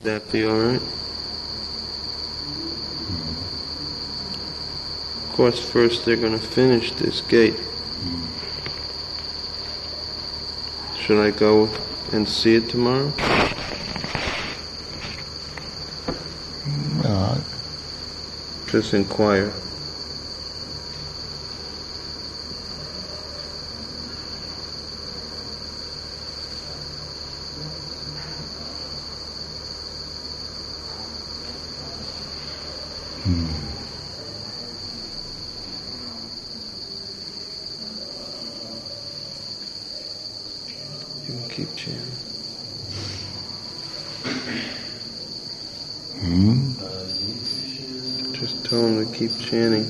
That be all right? Of course, first they're going to finish this gate. Should I go and see it tomorrow? Just inquire. You can keep chanting. Just tell him to keep chanting.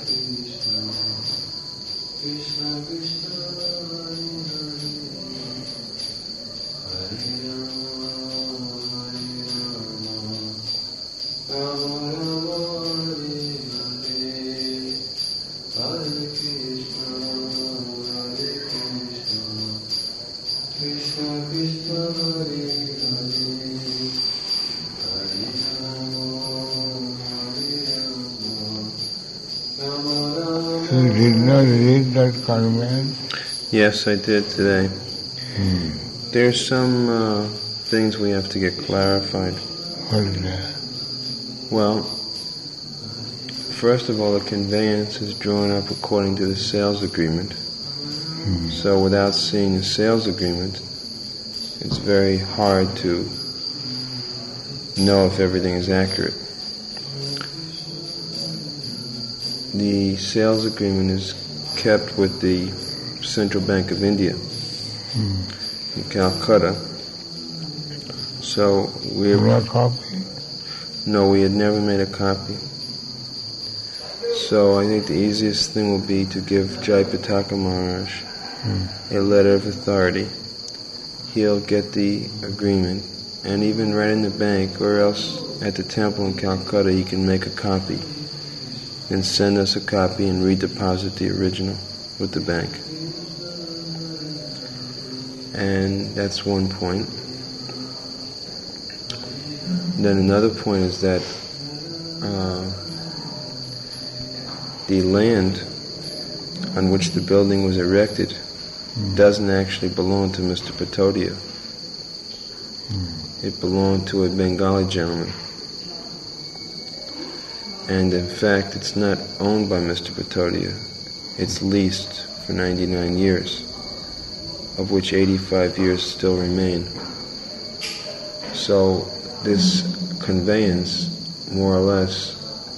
You did not read that comment? Yes, I did today. There's some things we have to get clarified. What is that? Well, first of all, the conveyance is drawn up according to the sales agreement. So without seeing the sales agreement, it's very hard to know if everything is accurate. The sales agreement is kept with the Central Bank of India in Calcutta. So You want a copy? No, we had never made a copy. So I think the easiest thing will be to give Jayapataka Maharaj a letter of authority. He'll get the agreement, and even right in the bank or else at the temple in Calcutta he can make a copy and send us a copy and redeposit the original with the bank. And that's one point. Then another point is that the land on which the building was erected doesn't actually belong to Mr. Patodia. It belonged to a Bengali gentleman. And in fact, it's not owned by Mr. Patodia. It's leased for 99 years, of which 85 years still remain. So this conveyance, more or less,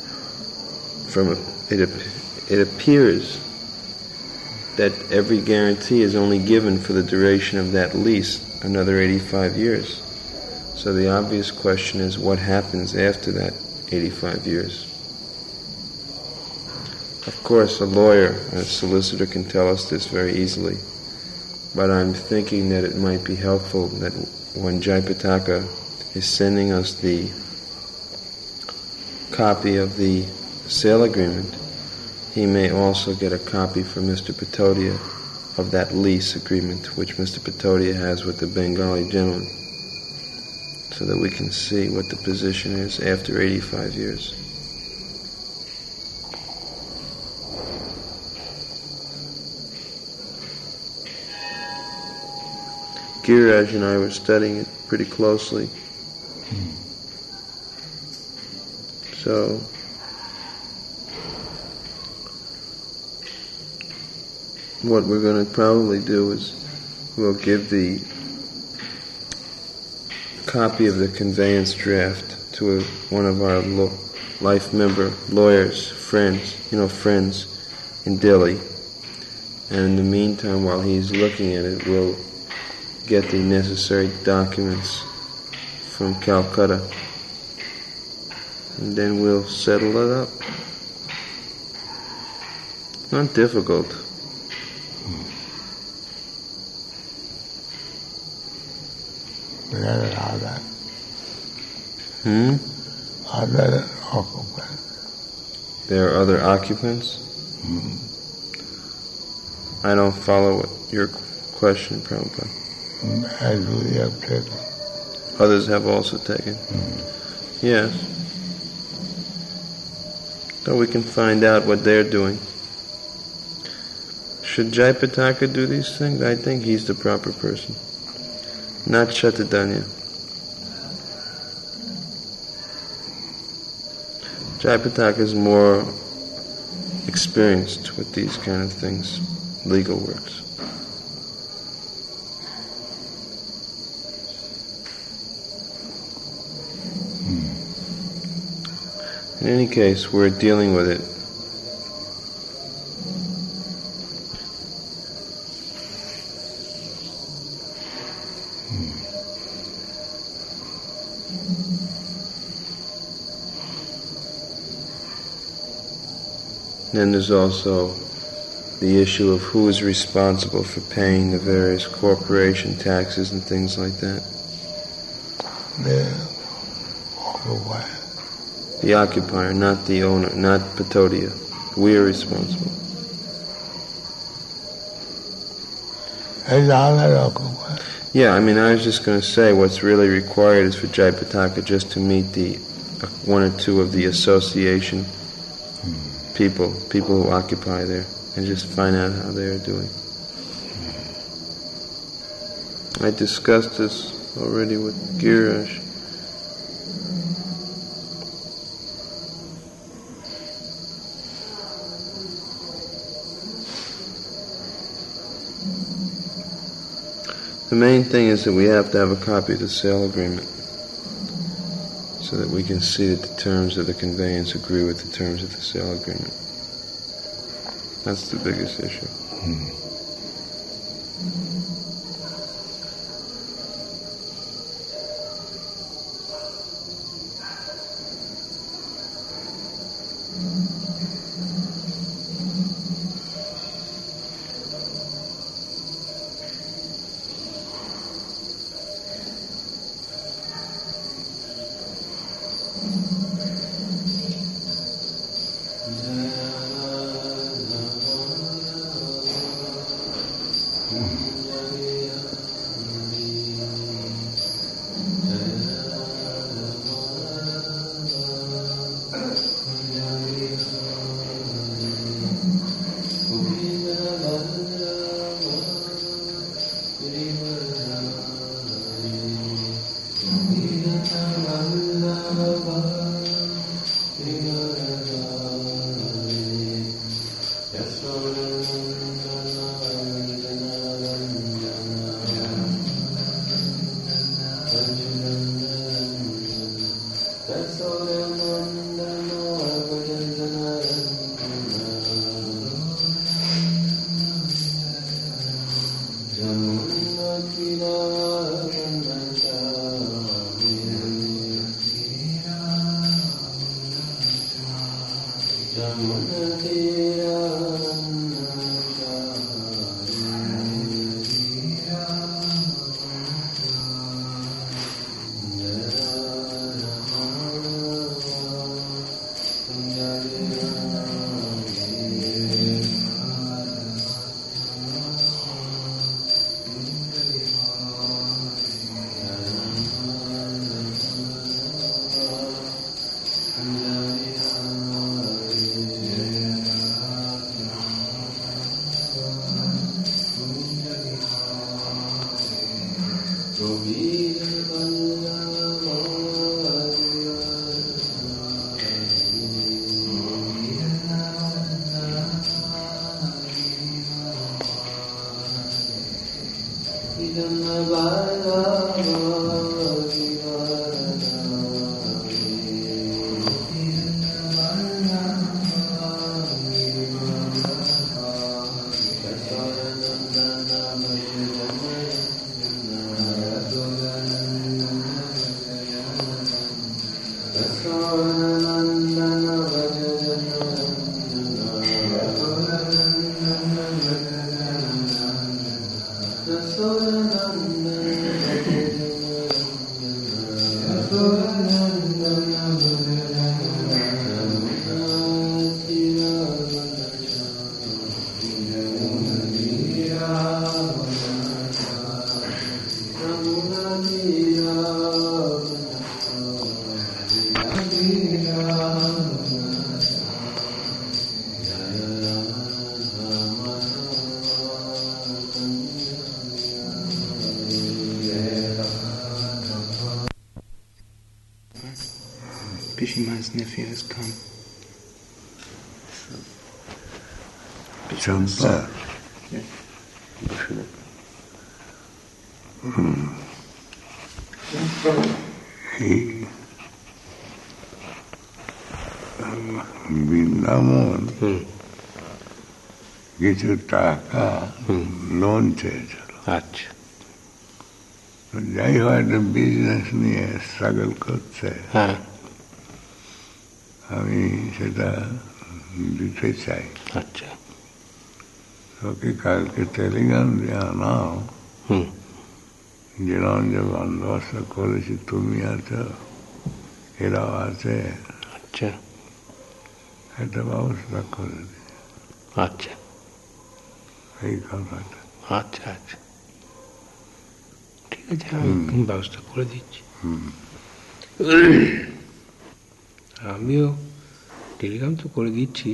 it appears that every guarantee is only given for the duration of that lease, another 85 years. So the obvious question is, what happens after that 85 years? Of course, a lawyer, a solicitor can tell us this very easily, but I'm thinking that it might be helpful that when Jayapataka is sending us the copy of the sale agreement, he may also get a copy from Mr. Patodia of that lease agreement which Mr. Patodia has with the Bengali gentleman, so that we can see what the position is after 85 years. Giriraj and I were studying it pretty closely. So, what we're going to probably do is we'll give the copy of the conveyance draft to one of our life member lawyers, friends in Delhi. And in the meantime, while he's looking at it, we'll get the necessary documents from Calcutta, and then we'll settle it up. Not difficult. Other occupants. There are other occupants? I don't follow your question, Prabhupada. As we have taken. Others have also taken. Yes. So we can find out what they're doing. Should Jayapataka do these things? I think he's the proper person. Not Shatadanya. Jayapataka is more experienced with these kind of things, legal works. In any case, we're dealing with it. Then there's also the issue of who is responsible for paying the various corporation taxes and things like that. The occupier, not the owner, not Patodia. We are responsible. Yeah, I mean, I was just going to say what's really required is for Jayapataka just to meet the one or two of the association people who occupy there, and just find out how they are doing. I discussed this already with Girish. The main thing is that we have to have a copy of the sale agreement so that we can see that the terms of the conveyance agree with the terms of the sale agreement. That's the biggest issue. Namuna Pishima's nephew has come. Champa. Yeah. Vrindavan কিছু টাকা loan চেয়েছিল। আচ্ছা, যাই হয় একটা business নিয়ে struggle করছে, হ্যাঁ, আমি সেটা দিতে চাই। আচ্ছা, ওকে কালকে টেলিগ্রাম দিয়ে আনাও, যেরকম যে বন্দোবস্ত করেছি, তুমি আছো, এরাও আছে, আচ্ছা, একটা ব্যবস্থা করে দিই, আচ্ছা, এই কথাটা। আচ্ছা, আচ্ছা, ঠিক আছে, আমি ব্যবস্থা করে দিচ্ছি। আমিও টেলিগ্রাম তো করে দিচ্ছি,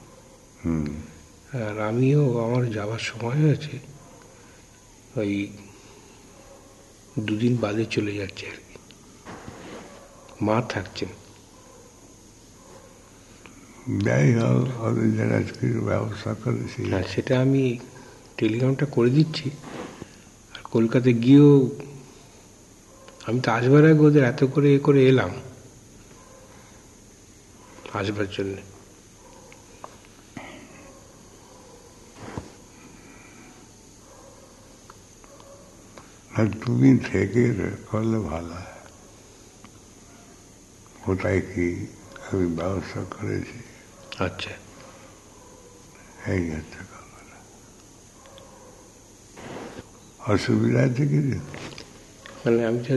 আর আমিও আমার যাওয়ার সময় হয়েছে, ওই 2 দিন বাদে চলে যাচ্ছে আর কি, মা থাকছেন। যাই হোক, ওদের যারা কিছু ব্যবস্থা করেছি, হ্যাঁ, সেটা আমি টেলিগ্রামটা করে দিচ্ছি। আর কলকাতায় গিয়েও আমি তো আসবার আগে ওদের এত করে করে এলাম আসবার জন্যে। আর তুমি থেকে করলে ভালো হয়। কোথায় কি আমি ব্যবস্থা করেছি, আচ্ছা, এই হচ্ছে কথাটা। অসুবিধা আছে কিছু? মানে আমি যা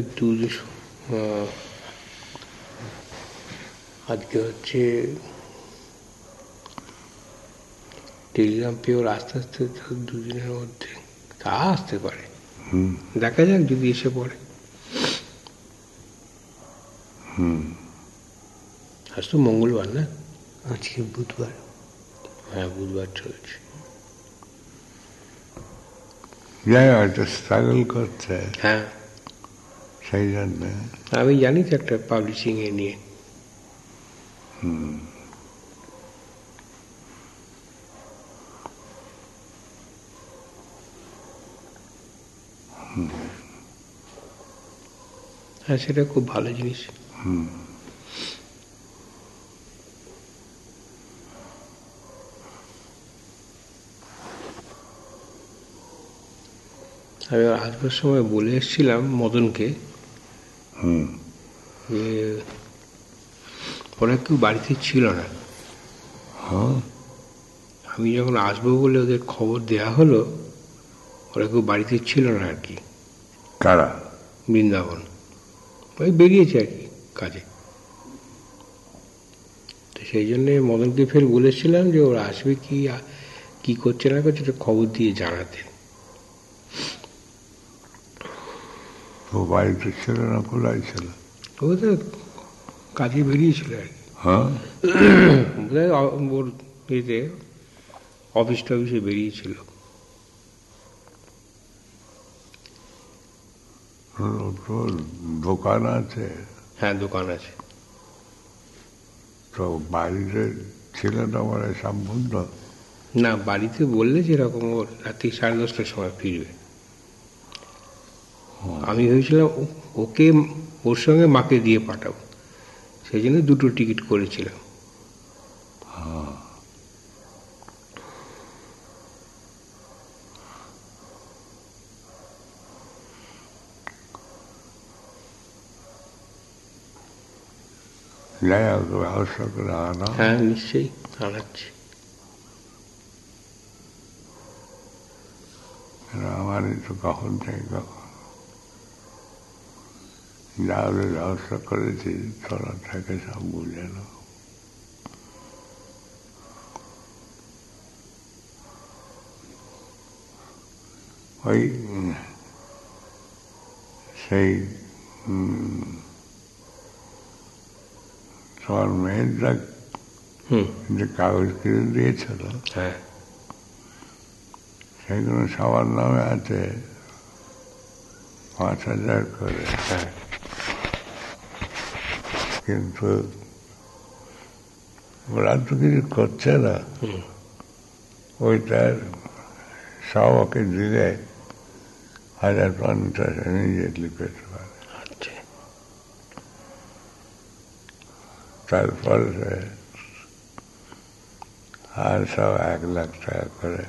আজকে হচ্ছে টেলিগ্রাম পেয়েও আস্তে আস্তে 2 দিনের মধ্যে তা আসতে পারে, দেখা যাক যদি এসে পড়ে। আজ তো মঙ্গলবার না, আজকে বুধবার। হ্যাঁ, বুধবার চলছে। যাই হয়তো স্ট্রাগল করছে, হ্যাঁ, সেই জন্য। আমি জানি তো একটা পাবলিশিং এ নিয়ে। হ্যাঁ, সেটা খুব ভালো জিনিস। আমি আসবার সময় বলে এসেছিলাম মদনকে যে ওরা কেউ বাড়িতে ছিল না। আমি যখন আসবো বলে ওদের খবর দেয়া হলো, ওরা কেউ বাড়িতে ছিল না আর কি। কারা? বৃন্দাবন ওই বেরিয়েছে আর কি কাজে। তো সেই জন্যে মদনকে ফের বলেছিলাম যে ওরা আসবে কি করছে না করছে এটা খবর দিয়ে জানাতে। ও বাড়িতে ছিল না, কোথায় ছিল? ও তো কাজে বেরিয়েছিল আর কি। বোধহয় ওর ইয়েতে অফিস টফিসে বেরিয়েছিল। দোকান আছে? হ্যাঁ, দোকান আছে। তো বাড়িতে ছিল না মানে সম্পূর্ণ? না, বাড়িতে বললে যেরকম ওর রাত্রি 10:30টার সময় ফিরবে। আমি ভেবেছিলাম ওকে ওর সঙ্গে মাকে দিয়ে পাঠাবো, সেই জন্য 2টো টিকিট করেছিলাম। যাই হোক, ব্যবস্থা করে আনা। হ্যাঁ, নিশ্চয়ই আনাচ্ছি। আমারই তো কখন থেকে কখন যা ওদের ব্যবস্থা করেছি, তোরা থেকে সব বুঝে নাও। ওই সেই তোমার মেয়েরা যে কাগজ কিনে দিয়েছিল, হ্যাঁ, সেগুলো সবার নামে আছে 5,000 করে। হ্যাঁ, কিন্তু ওরা তো কিছু করছে না, ওইটার সব ওকে দিলে 1,050 ইমিডিয়েটলি পেতে পারে। আচ্ছা, তারপর আর সব 1 লাখ টাকা করে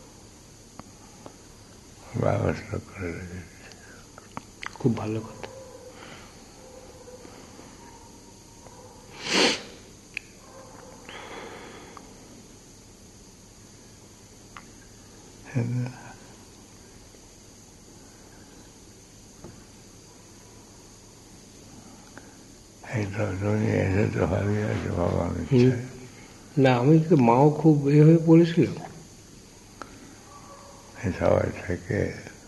ব্যবস্থা করে রেখেছি। খুব ভালো কথা। এই তো তুমি এসেছো ভালোই আছে, ভগবান ইচ্ছায়। না, আমি তো মাও খুব হয়ে পড়েছিল। এই সবাই থেকে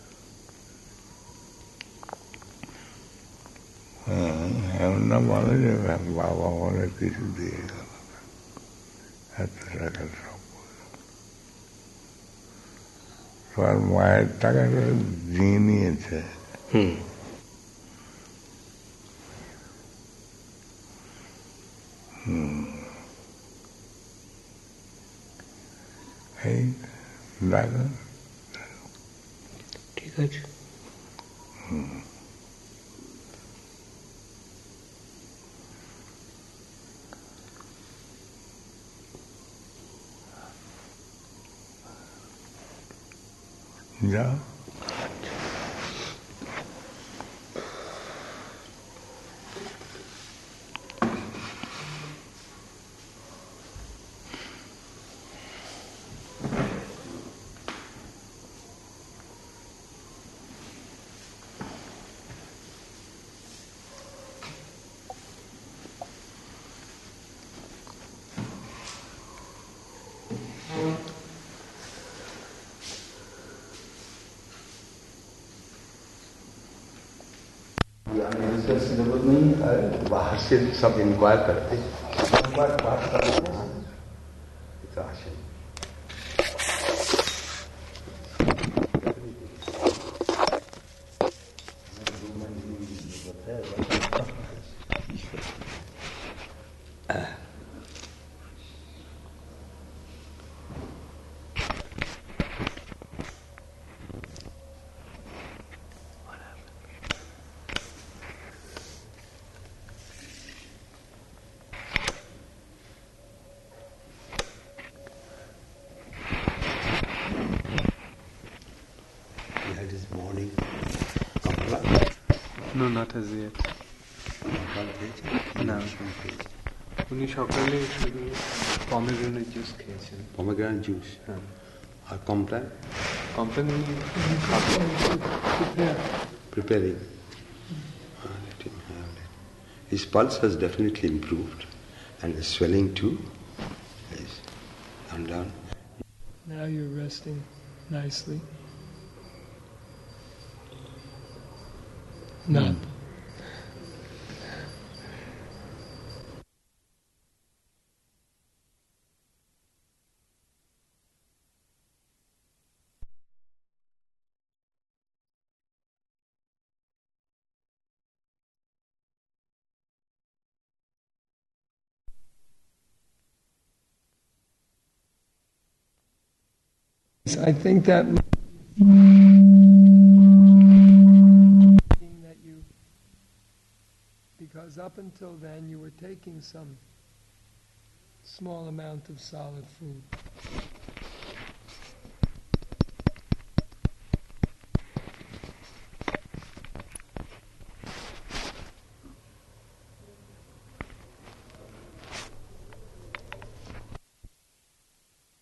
এমন না বলে যে বাবা অনেক কিছু দিয়ে গেল, এত টাকা সব তোমার মায়ের টাকাটা দিয়ে নিয়েছে। এই দেখো, ঠিক আছে। যাও। सिलेबस में ही बाहर से सब इंक्वायर करते बात करते हैं। No, not as yet. না, উনি সকালে শুধু পমেগ্রেনেট জুস খেয়েছেন। Pomegranate juice. Or Complan? Complan উনি খাবেন, Preparing. Let him have it. His pulse has definitely improved, and the swelling too is gone down. Now you're resting nicely. No. I think that you, because up until then you were taking some small amount of solid food.